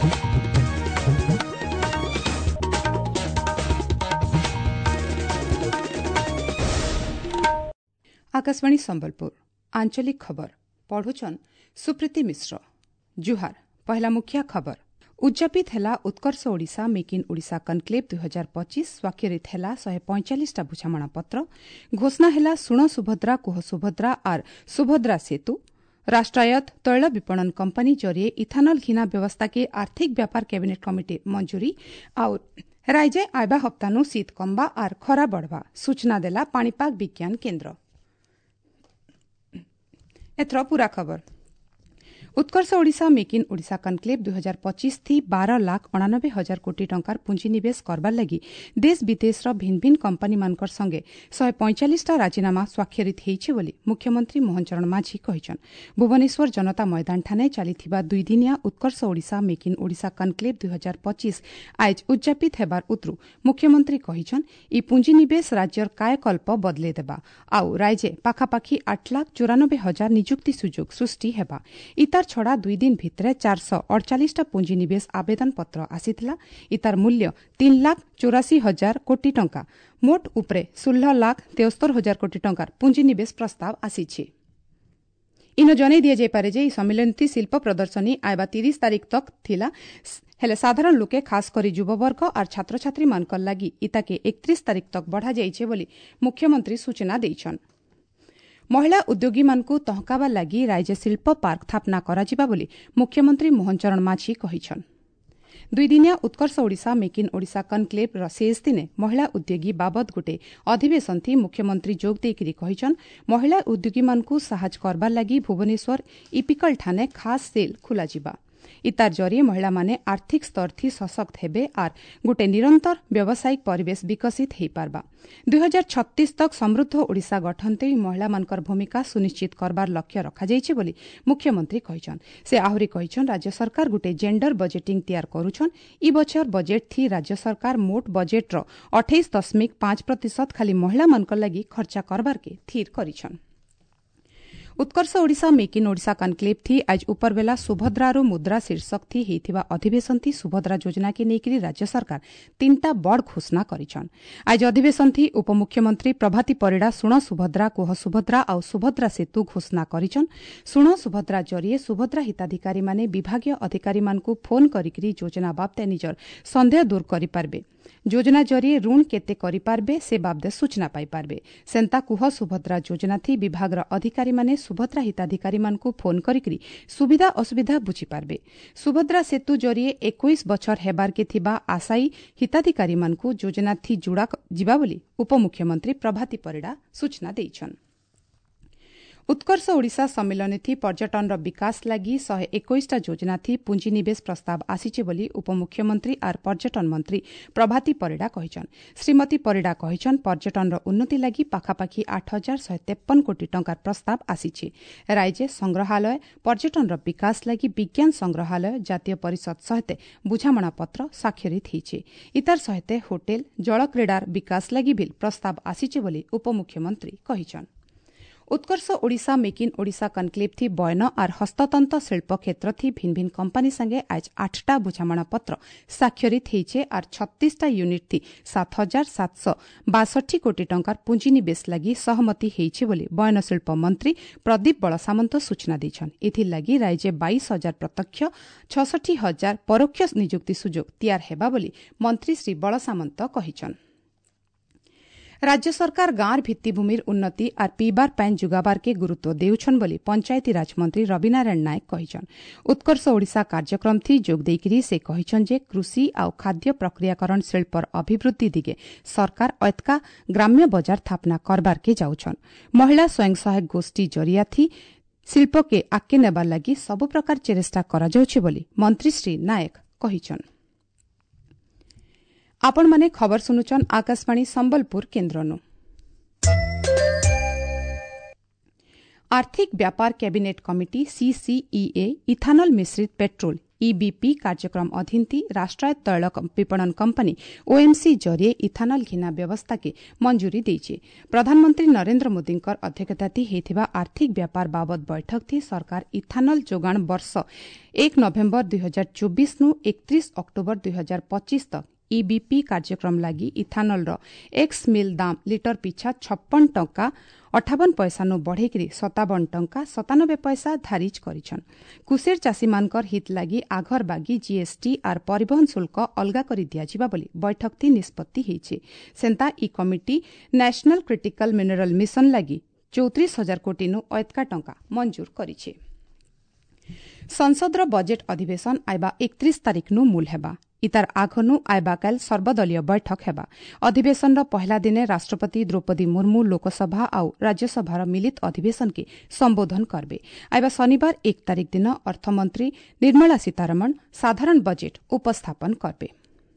आकाशवाणी संबलपुर आंचलिक खबर पढ़ुछन सुप्रीति मिश्र। जुहार पहला मुख्य खबर उद्यापित हेला Utkarsh Odisha make in Odisha conclave 2025 स्वाक्षरित हेला 145 बुझामणा पत्र घोषणा हेला सुण सुभद्रा कुह सुभद्रा आर सुभद्रा सेतु राष्ट्रायत्त तैल विपणन कंपनी जरिए इथानल घिना व्यवस्था के आर्थिक व्यापार कैबिनेट कमिटी मंजूरी और राज्य आयबा हप्तानु शीत कम्बा आर खरा बढ़वा सूचना देला पाणीपाग विज्ञान केन्द्र। एथर पूरा खबर Utkarsh Odisha make in Odisha conclave 2025 थी 12,98,000 कोटी टंकार पुंजीनिवेश करबार लगी देश विदेशर भिन्न भिन्न कंपनी मानकर संगे 145 राजीनामा स्वाक्षरित हेइछि बोली मुख्यमंत्री मोहन चरण माझी कहिछन। भुवनेश्वर जनता मैदान ठाने चलिथिबा 2 दिनिया Utkarsh Odisha make in Odisha conclave 2025 आज उद्यापित हेबार उतरु मुख्यमंत्री कहिछन ई पुंजीनिवेश राज्यर कायकल्प बदले देबा आउ राज्य पाखापाखी 8,94,000 नियुक्ति सुजोग सृष्टि हेबा। इतार छड़ा 2 दिन भितरे 448 पुंजीनिवेश आवेदन पत्र आसीथिला। इतार मूल्य 3,84,000 कोटी टंका मोट उपरे 16,73,000 कोटी टंकार पुंजीनिवेश प्रस्ताव आसीछि। इन जनै दिया जाय पारे जे सम्मिलनी शिल्प प्रदर्शनी आयबा 30 तारीख तक थिला हेले साधारण लोके खास करी युववर्ग और छात्र छात्री मानकर लागि इताके 31 तारीख तक बढ़ा जाइछे बोली मुख्यमंत्री सूचना देइछन। महिला उद्योगी मानकु तहकाबा लागि राज्य शिल्प पार्क स्थापना कराजिबा बोली मुख्यमंत्री मोहन चरण माझी कहिछन। 2 दिनिया Utkarsh Odisha make in Odisha conclave र शेष दिने महिला उद्योगी बाबद गोटे अधिवेशन थी मुख्यमंत्री जोग देकिरी कहिछन महिला उद्योगी मानकु साहाय्य करबार लागि भुवनेश्वर इपिकल ठाने खास सेल खुलाजिबा। इतार जरिए महिला माने आर्थिक स्तर थी सशक्त हेबे और गोटे निरंतर व्यावसायिक परिवेश विकसित हेई पारबा। 2036 तक समृद्ध ओडिशा गठनते महिला मानकर भूमिका सुनिश्चित करबार लक्ष्य रखा जाइछि बोली मुख्यमंत्री कहिछन। से आहुरी कहिछन राज्य सरकार गोटे जेंडर बजेटिंग तैयार करूछन। ई बछर बजेट थी राज्य सरकार मोट बजेट रो 28.5% खाली महिला मानकर लागि खर्चा करबार के थीर करिछन। Utkarsh Odisha make in Odisha conclave थी आज उपरबेला सुभद्रारो मुद्रा शीर्षक थी हेइथिबा अधिवेशन थी सुभद्रा योजना के नेकरी राज्य सरकार 3टा बड़ घोषणा करिछन। आज अधिवेशन थी उपमुख्यमंत्री प्रभाती परिड़ा सुण सुभद्रा कोह सुभद्रा और सुभद्रा सेतु घोषणा करिछन। सुण सुभद्रा जरिए सुभद्रा हिताधिकारी माने विभागीय अधिकारी मानकु फोन करिकरी योजना बाबदे निजर संदेह दूर करि पारबे। योजना जरिए ऋण केते करि पारबे से बाबदे सूचना पाई पारबे। सेंता कुह सुभद्रा योजना थी विभागर अधिकारी माने सुभद्रा हिताधिकारी मानकु फोन करिकरी सुविधा असुविधा बुझी पारबे। सुभद्रा सेतु जरिए 21 बछर हेबार के थिबा आशायी हिताधिकारी मानकु योजना थी जुड़ा जिबा बोली उपमुख्यमंत्री प्रभाती परिड़ा सूचना देइछन। उत्कर्ष ओडिशा सम्मेलन थी पर्यटन विकास लागि 121टा योजना थी पुंजीनिवेश प्रस्ताव आसीचे बोली उपमुख्यमंत्री आर पर्यटन मंत्री प्रभाती परिड़ा कहिछन। श्रीमती परिड़ा कहिछन पर्यटन उन्नति लागि पाखापाखी 8,153 कोटी टंकार प्रस्ताव आसीचे। राज्य संग्रहालय पर्यटन विकास लागि विज्ञान संग्रहालय जातीय परिषद सहित बुझामणा पत्र स्वाक्षरित हेइछे। इतार सहित होटेल जलक्रीडार विकास लागि बिल प्रस्ताव आसीचे बोली उपमुख्यमंत्री कहिछन। Utkarsh Odisha make in Odisha conclave थी बयन और हस्ततंत्र शिल्प क्षेत्र थी भिन्न भिन्न कंपनी संगे आज 8टा बुझामणा पत्र स्वाक्षरित हेइछे और 36टा यूनिट थी 7,762 कोटी टंकार पुंजीनिवेश लागि सहमति हेइछे बोली बयन शिल्प मंत्री प्रदीप बल सामंत सूचना दैछन। एथि लागि राज्य 22,000 प्रत्यक्ष 66,000 परोक्ष नियुक्ति सुजोग तैयार हेबा बोली मंत्री श्री बल सामंत कहिछन। राज्य सरकार गांर भित्तिभूमिर उन्नति और पीबार पानी जुगाबार के गुरुत्व देउछन बोली पंचायती राज मंत्री रविनारायण नायक कहिछन। उत्कर्ष ओडिशा कार्यक्रम थी जोग देइकरी से कहिछन जे कृषि और खाद्य प्रक्रियाकरण शिल्पर अभिवृद्धि दिगे सरकार ऐतका ग्राम्य बजार स्थापना करबार के जाउछन। महिला स्वयं सहायक गोष्ठी जरिया थी शिल्प के आगे नेबार लागि सब प्रकार चेष्टा करा जाउछे बोली मंत्री श्री नायक कहिछन। आपण माने खबर सुनुचन आकाशवाणी संबलपुर केन्द्रनु। आर्थिक व्यापार कैबिनेट कमिटी सीसीईए इथानल मिश्रित पेट्रोल ईबीपी कार्यक्रम अधीन राष्ट्रायत्त तैल विपणन कंपनी ओएमसी जरिए इथानल घिना व्यवस्था के मंजूरी देइछि। प्रधानमंत्री नरेंद्र मोदी अध्यक्षताती हेथिबा आर्थिक व्यापार बाबत बैठक थी सरकार इथानल जोगाण वर्ष 1 नवेम्बर 2024 नु 31 अक्टोबर 2025 तक ईबीपी कार्यक्रम लागि इथानल एक्स मिल दाम लिटर पिछा 56 टंका 58 पैसा नु बढ़ेकरी 57 टंका 97 पैसा धारिज करिछन। कुसेर चाषी मानकर हित लागि आघर बागी जीएसटी आर परिवहन शुल्क अलगा करि दियाजिबा बोली बैठक ती निष्पत्ति हेछि। सेंता ई committee national critical mineral mission लागि 34,000 कोटी नु अयतका टंका मंजूर करिछि। संसदर बजेट अधिवेशन आइबा 31 तारिख नु मूल हेबा। इतार आघनु आइबा काल सर्वदलीय बैठक हेबा। अधिवेशन पहला दिने राष्ट्रपति द्रौपदी मुर्मू लोकसभा आउ राज्यसभार मिलित अधिवेशन के संबोधन करबे। आइबा शनिवार 1 तारिख दिन अर्थमंत्री निर्मला सीतारमण साधारण बजेट उपस्थापन करबे।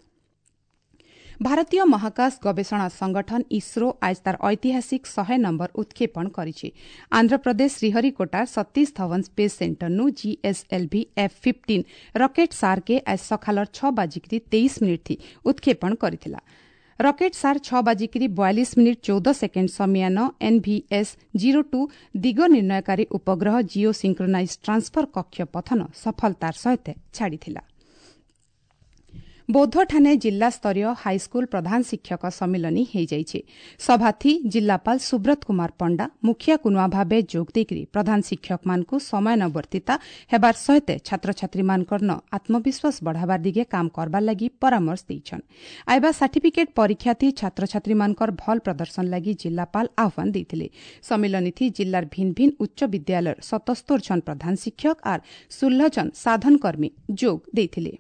भारतीय महाकाश गवेषणा संगठन इसरो आज तार ऐतिहासिक 100 नंबर उत्क्षेपण करिछि। आंध्र प्रदेश श्रीहरिकोटा सतीश धवन स्पेस सेंटर नु जीएसएलवी F-15 रॉकेट सार के आज सखालर 6:23 थी उत्क्षेपण करिथिला। रॉकेट सार 6:42 14 सेकेंड समियान NVS-02 दिग निर्णयकारी उपग्रह जियो सिंक्रोनाइज ट्रांसफर कक्ष पथन सफलतार सहित छाड़िथिला। बौद्ध ठाणे जिल्ला स्तरीय हाईस्कूल प्रधान शिक्षक सम्मिलनी हेजाइछि। सभाथी जिल्लापाल सुब्रत कुमार पंडा मुखिया कुनुआ भावे जोग देकरी प्रधान शिक्षक मानकु समयानुवर्तिता हेबार सहित छात्र छात्री मानकर आत्मविश्वास बढ़ावार दिगे काम करबार लागि परामर्श दैछन्। आइबा सर्टिफिकेट परीक्षा थी छात्र छात्री मानकर भल प्रदर्शन लागि जिल्लापाल आह्वान दैथिले। सम्मिलनी थी जिल्लार भिन्न भिन्न उच्च विद्यालय 77 जन प्रधान शिक्षक आर 16 जन साधन कर्मी जोग दैथिले।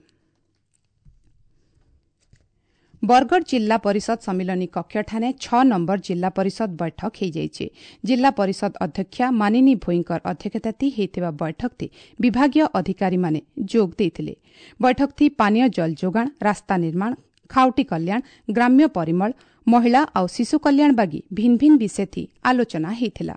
बरगढ़ जिल्ला परिषद सम्मिलनी कक्ष ठाणे 6 नंबर जिल्ला परिषद बैठक हेजाइछि। जिल्ला परिषद अध्यक्षा मानिनी भोईंकर अध्यक्षताती हेतिबा बैठक थी विभागीय अधिकारी माने जोग दैथिले। बैठक थी पानीय जल जोगाण, रास्ता निर्माण, खाउटी कल्याण, ग्राम्य परिमल, महिला आउ शिशु कल्याण बागी भिन्न भिन्न विषय थी आलोचना हेथिला।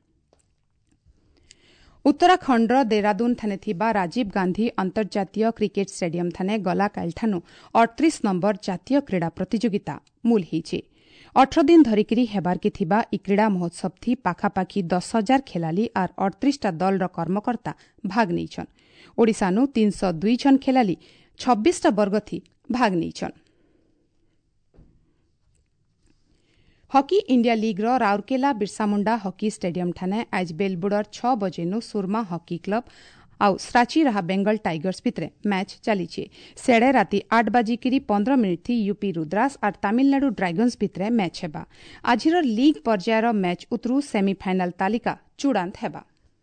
उत्तराखण्डर देहरादून ठाणे थिबा राजीव गांधी अंतर्जातीय क्रिकेट स्टेडियम ठाणे गला कालठानु 38 नंबर जातीय क्रीड़ा प्रतियोगिता मूल हेछि। 18 दिन धरिकिरी हेबार के थिबा ई क्रीड़ा महोत्सव थी पाखापाखी 10,000 खेलाली आर 38टा दलर कर्मकर्ता भाग नैछन्। ओडिसानु 302 जन खेलाली 26टा वर्ग थी भाग नैछन्। हकी इंडिया लीग रो राउरकेला बिरसामुंडा हकी स्टेडियम ठाणे आज बेलबुडर 6 बजेनु सुरमा हकी क्लब आउ स्राची रहा बेंगल टाइगर्स भितरे मैच चलीछि। सेडे राति 8:15 थी यूपी रुद्रास और तमिलनाडु ड्रैगन्स भितरे मैच हेबा। आजिर लीग पर्यायर मैच उतरू सेमीफाइनाल तालिका चूड़ांत हेबा।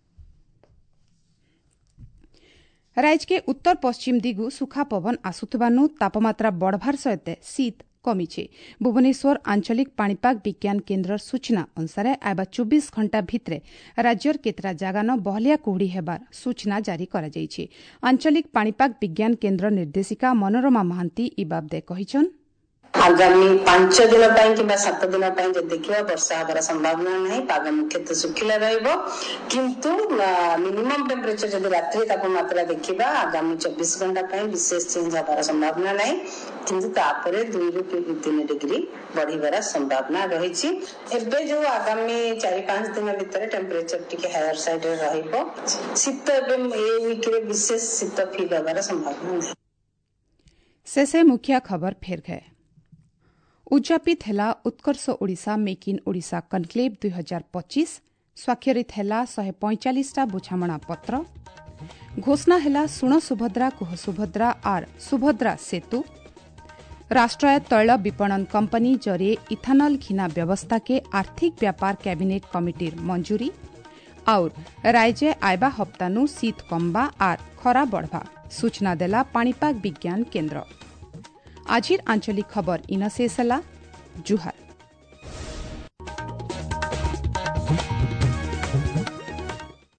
राज्य के उत्तर पश्चिम दिगु सुखा पवन आसुथबानु तापमात्रा बढ़वार सहित शीत कमिछे। भुवनेश्वर आंचलिक पाणीपाग विज्ञान केन्द्र सूचना अनुसार आइबा 24 घंटा भितरे राज्यर केतरा जागान बहलिया कुहुड़ी हेबार सूचना जारी करा जायछि। आंचलिक पाणीपाग विज्ञान केन्द्र निर्देशिका मनोरमा महांती ई बाबदे कहिछन् आगामी 5 दिन कि 7 दिन देखिए वर्षा हबार संभावना नहीं। पाग मुख्यतः सुखिला रहिबो किंतु मिनिमम टेम्परेचर जब रात्रि तापमात्रा देखिबा आगामी 24 घंटा विशेष चेंज हबार संभावना नहीं किंतु तापरे 2 ରୁ 3 डिग्री बढ़िबार संभावना रहिछि। एबे जो आगामी 4-5 दिन भीतर टेम्परेचर टिके हायर साइड रे रहिबो। शीत एवं ए वीक रे विशेष शीत फील हबार संभावना नहीं। शेषे मुख्य खबर फेर गए। उद्यापित हेला Utkarsh Odisha make in Odisha conclave 2025। स्वाक्षरित हेला 145टा बुझामणा पत्र। घोषणा हेला सुण सुभद्रा कुह सुभद्रा आर सुभद्रा सेतु। राष्ट्रायत्त तैल विपणन कंपनी जरिए इथानल घिना व्यवस्था के आर्थिक व्यापार कैबिनेट कमिटीर मंजूरी। और राज्य आइबा हप्तानु शीत कम्बा आर खरा बढ़वा सूचना देला पाणीपाग विज्ञान केन्द्र। आजिर आंचलिक खबर इन शेष ହେଲା। जुहार।